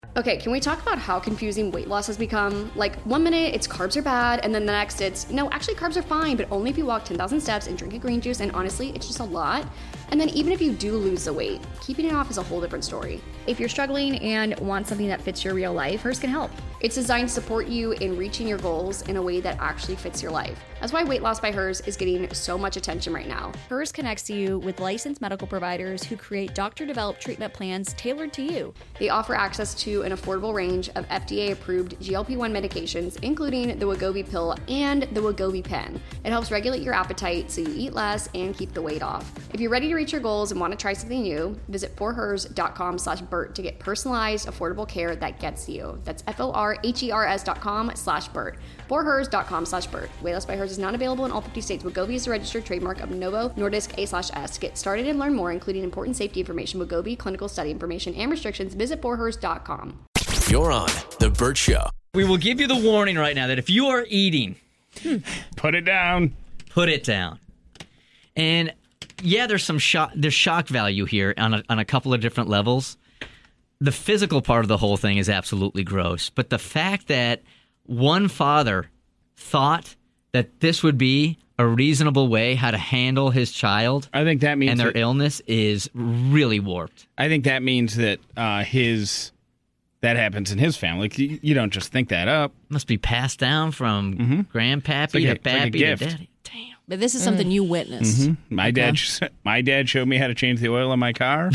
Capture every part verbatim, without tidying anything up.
Okay, can we talk about how confusing weight loss has become? Like, one minute it's carbs are bad, and then the next it's, no, actually carbs are fine, but only if you walk ten thousand steps and drink a green juice, and honestly, it's just a lot. And then even if you do lose the weight, keeping it off is a whole different story. If you're struggling and want something that fits your real life, Hers can help. It's designed to support you in reaching your goals in a way that actually fits your life. That's why Weight Loss by Hers is getting so much attention right now. Hers connects you with licensed medical providers who create doctor-developed treatment plans tailored to you. They offer access to an affordable range of F D A-approved G L P one medications, including the Wegovy pill and the Wegovy pen. It helps regulate your appetite so you eat less and keep the weight off. If you're ready to reach your goals and want to try something new, visit forhers.com slash Bert to get personalized, affordable care that gets you. That's F-O-R-H-E-R-S dot com slash Bert. forhers.com slash Bert. Weight Loss by Hers is not available in all fifty states. Wegovy is a registered trademark of Novo Nordisk A slash S. To get started and learn more, including important safety information, Wegovy, clinical study information, and restrictions, visit forhers dot com. You're on The Bert Show. We will give you the warning right now that if you are eating, put it down. Put it down. And yeah, there's some shock, there's shock value here on a, on a couple of different levels. The physical part of the whole thing is absolutely gross, but the fact that one father thought that this would be a reasonable way how to handle his child, I think that means and their that, illness is really warped. I think that means that uh, his that happens in his family. You, you don't just think that up. Must be passed down from mm-hmm. grandpappy like to a, like pappy to daddy. Damn. But this is something mm. you witnessed. Mm-hmm. My okay. dad, my dad showed me how to change the oil in my car.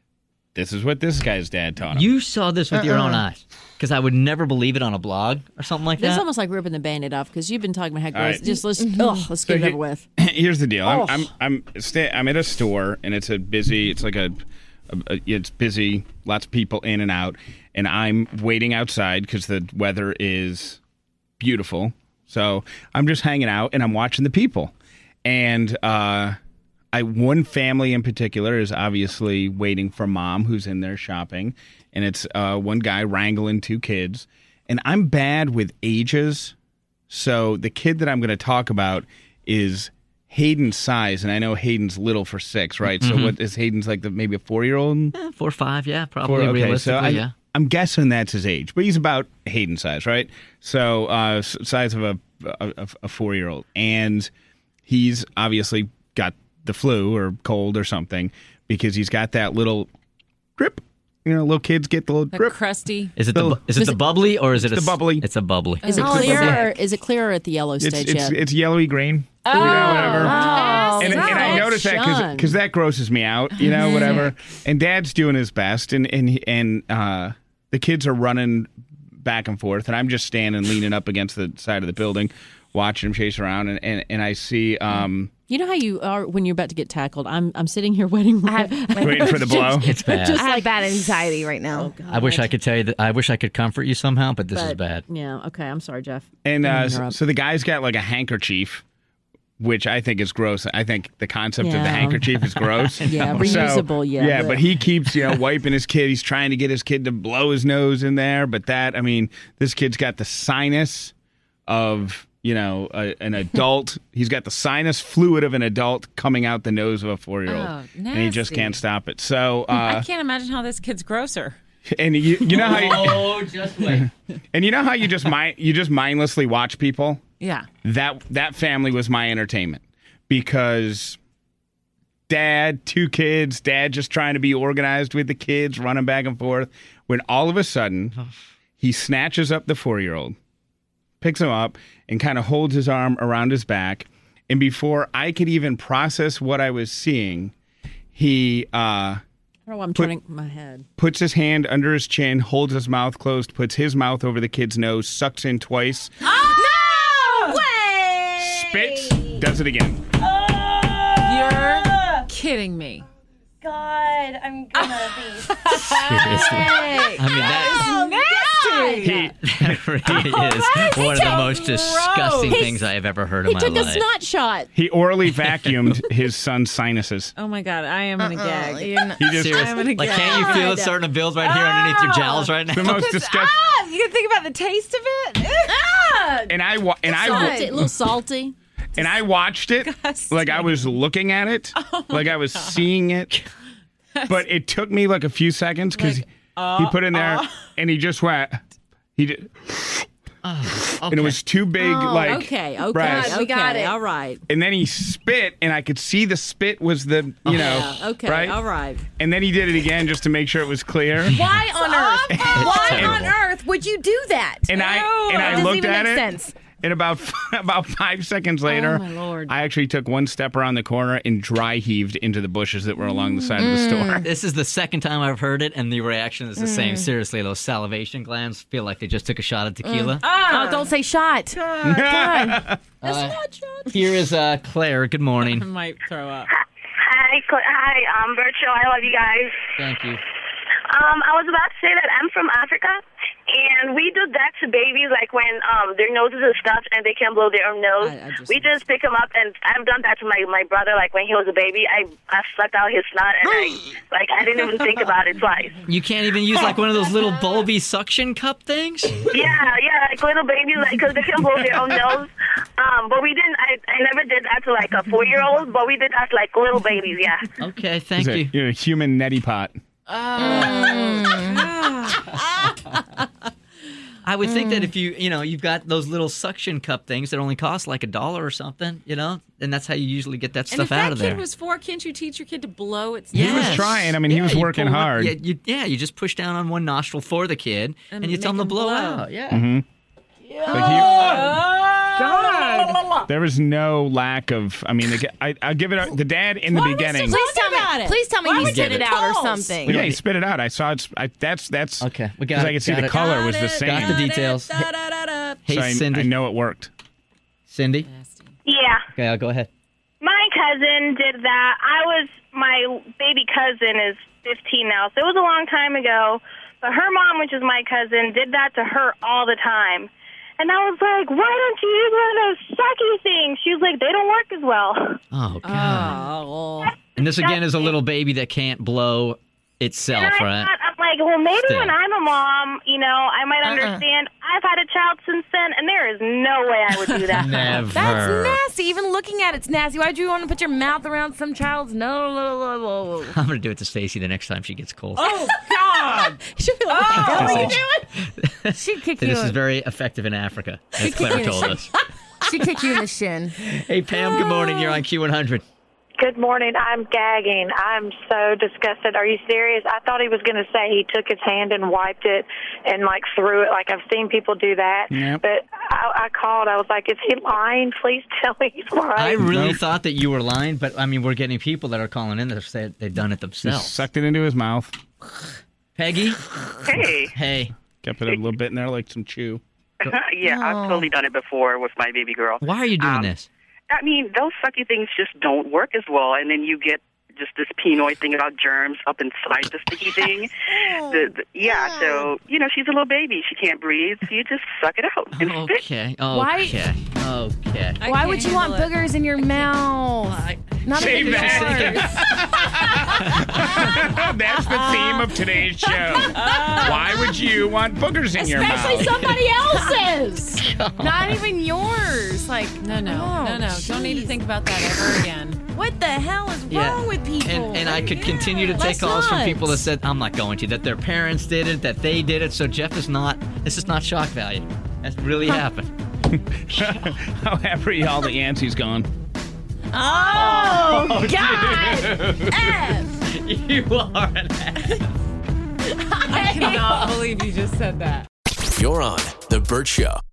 This is what this guy's dad taught him. You saw this with uh-uh. your own eyes. Because I would never believe it on a blog or something like This that. is almost like ripping the Band-Aid off because you've been talking about how gross. Right. Just let's, mm-hmm. ugh, let's so get it he, over with. Here's the deal. Oh. I'm I'm I'm, stay, I'm at a store and it's a busy. It's like a, a, a it's busy. Lots of people in and out, and I'm waiting outside because the weather is beautiful. So I'm just hanging out and I'm watching the people, and uh, I one family in particular is obviously waiting for mom who's in there shopping. And it's uh, one guy wrangling two kids. And I'm bad with ages. So the kid that I'm going to talk about is Hayden's size. And I know Hayden's little for six, right? Mm-hmm. So what is Hayden's like the, maybe a four-year-old? Yeah, four or five, yeah, probably four, okay, realistically, so I, yeah. I'm guessing that's his age. But he's about Hayden's size, right? So uh, size of a, a, a four-year-old. And he's obviously got the flu or cold or something because he's got that little drip. You know, little kids get the little the drip. crusty. Is it the, the is it the bubbly or is it the a, bubbly? It's a bubbly. Is it Oh, clear? yeah. Or, is it clear or at the yellow It's, stage it's, yet? it's yellowy green. Oh, you know, whatever. oh, and, and I notice that because that grosses me out. You know, whatever. And Dad's doing his best, and and and uh, the kids are running back and forth, and I'm just standing, leaning up against the side of the building, watching them chase around, and and, and I see. Um, You know how you are when you're about to get tackled? I'm I'm sitting here waiting I have, waiting for the blow. It's bad. Just I have bad anxiety right now. Oh, God. I wish I could tell you that. I wish I could comfort you somehow, but this but, is bad. Yeah. Okay. I'm sorry, Jeff. And uh, so, so the guy's got like a handkerchief, which I think is gross. I think the concept yeah. of the handkerchief is gross. yeah, reusable. So, yeah. Yeah, but he keeps you know wiping his kid. He's trying to get his kid to blow his nose in there, but that I mean, this kid's got the sinus of. You know, a, an adult. He's got the sinus fluid of an adult coming out the nose of a four-year-old, Oh, and he just can't stop it. So uh, I can't imagine how this kid's grosser. And you, you know how you, oh, just wait. And you know how you just mi- you just mindlessly watch people. Yeah, that that family was my entertainment because dad, two kids, dad just trying to be organized with the kids, running back and forth. When all of a sudden he snatches up the four-year-old, picks him up, and kind of holds his arm around his back. And before I could even process what I was seeing, he uh, I don't know why I'm put, turning my head. puts his hand under his chin, holds his mouth closed, puts his mouth over the kid's nose, sucks in twice. Oh! No way! Spits, does it again. you're kidding me. God, I'm gonna be Seriously. I mean, that, Nasty. He, that really is one of the most disgusting things I have ever heard in He my took life. a snot shot. he orally vacuumed his son's sinuses. Oh my God, I am gonna Uh-uh, gag. you're not- He just Seriously. I'm gonna Like, gag. can't you feel it starting to build right here underneath your jowls right now? the most disgusting. Ah, you can think about the taste of it. Ah! And I wa- and I wa- Salty, a little salty. and I watched it Disgusting. like I was looking at it, like I was seeing it. But it took me like a few seconds because Like, he put in there, and he just went. He did. Oh, okay. And it was too big, like Okay, okay, breast. okay, we got it. all right. And then he spit, and I could see the spit was the, you know, Yeah, okay, right? all right. And then he did it again just to make sure it was clear. Why on earth? Why terrible. on earth would you do that? And I and It I doesn't looked even at make it. sense. And about about five seconds later, Oh, my Lord. I actually took one step around the corner and dry heaved into the bushes that were along the side of the store. This is the second time I've heard it, and the reaction is the Mm. same. Seriously, those salivation glands feel like they just took a shot of tequila. Oh, don't say shot. God. Uh, here is uh, Claire. Good I morning. might throw up. Hi, Cl- hi, um, Bert Show. I love you guys. Thank you. Um, I was about to say that I'm from Africa, and we do that to babies, like when um their noses are stuffed and they can't blow their own nose. I- I just- we just pick them up, and I've done that to my my brother. Like when he was a baby, I I sucked out his snot, and I like I didn't even think about it twice. You can't even use like one of those little bulby suction cup things? Yeah, yeah, like little babies, like because they can blow their own nose. Um, but we didn't. I I never did that to like a four year old, but we did that to like little babies. Yeah. Okay, thank It's a, you. you know, human neti pot. I would think that if you, you know, you've got those little suction cup things that only cost like a dollar or something, you know, and that's how you usually get that And stuff if out that of kid there. was four, can't you teach your kid to blow its He nose? was trying. I mean, he was you working pull them- hard. Yeah you, yeah, you just push down on one nostril for the kid, and, And you tell him make to him blow, blow. out. Yeah. Mhm. Like he, there was no lack of. I mean, the, I, I'll give it. A, the dad in the Why was beginning. he Please tell about me. it? Please tell me Why he would spit you it get out or calls? something. Yeah, he spit it out. I saw it's. I, that's that's. Okay, we got Because it. I could see got the it. color was the Got same. Got the details. Da-da-da-da. Hey, so I, Cindy. I know it worked. Cindy? Yeah. Okay, I'll go ahead. My cousin did that. I was, my baby cousin is fifteen now, so it was a long time ago. But her mom, which is my cousin, did that to her all the time. And I was like, why don't you use one of those sucky things? She was like, they don't work as well. Oh, God. Oh. And this, again, is a little baby that can't blow itself, And I right? thought, I'm like, well, maybe Still. when I'm a mom, you know, I might Uh-uh. understand. I've had a child since then, and there is no way I would do that. Never. That's nasty. Even looking at it's nasty. Why'd you want to put your mouth around some child's nose? I'm going to do it to Stacy the next time she gets cold. Oh, God. She'll be like, what the hell are you Oh. doing? She'd kick This you. is very effective in Africa, as Claire told us. She'd kick you in the shin. Hey, Pam, good morning. You're on Q one hundred. Good morning. I'm gagging. I'm so disgusted. Are you serious? I thought he was going to say he took his hand and wiped it and, like, threw it. Like, I've seen people do that. Yep. But I, I called. I was like, is he lying? Please tell me he's lying. I really Nope. thought that you were lying, but I mean, we're getting people that are calling in that said they've done it Just themselves. sucked it into his mouth. Peggy? Hey. Hey. Kept it a little bit in there like some chew. yeah, I've totally done it before with my baby girl. Why are you doing Um, this? I mean, those sucky things just don't work as well, and then you get just this penoid thing about germs up inside the sticky thing. the, the, yeah, so, you know, she's a little baby. She can't breathe. So you just suck it out and spit. Okay. Why- Okay. Okay. Why would you want boogers in your mouth? Not Save even that. yours. That's the theme of today's show. Why would you want boogers in your mouth? Especially somebody else's. Not even yours. Like, No, no, oh, no, no. Don't need to jeez. think about that ever again. What the hell is Yeah. wrong with people? And, and I could continue to take Let's calls from not. people that said, I'm not going to, that their parents did it, that they did it. So Jeff is not, this is not shock value. That's really happened. However, all the Yancey's gone. Oh, God! F. You are an ass. I cannot believe you just said that. You're on The Bert Show.